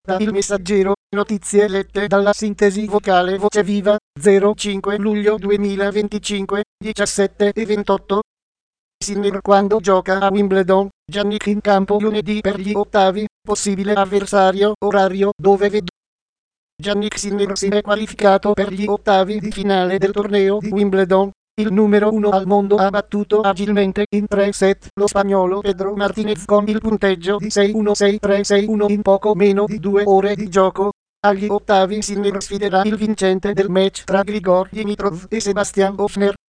Da Il Messaggero, notizie lette dalla sintesi vocale Voce Viva, 05 luglio 2025, 17:28. Sinner quando gioca a Wimbledon, Jannik in campo lunedì per gli ottavi, possibile avversario, orario, dove Jannik Sinner si è qualificato per gli ottavi di finale del torneo di Wimbledon. Il numero 1 al mondo ha battuto agilmente in 3 set lo spagnolo Pedro Martinez con il punteggio di 6-1, 6-3, 6-1 in poco meno di 2 ore di gioco. Agli ottavi Sinner sfiderà il vincente del match tra Grigor Dimitrov e Sebastian Hofner.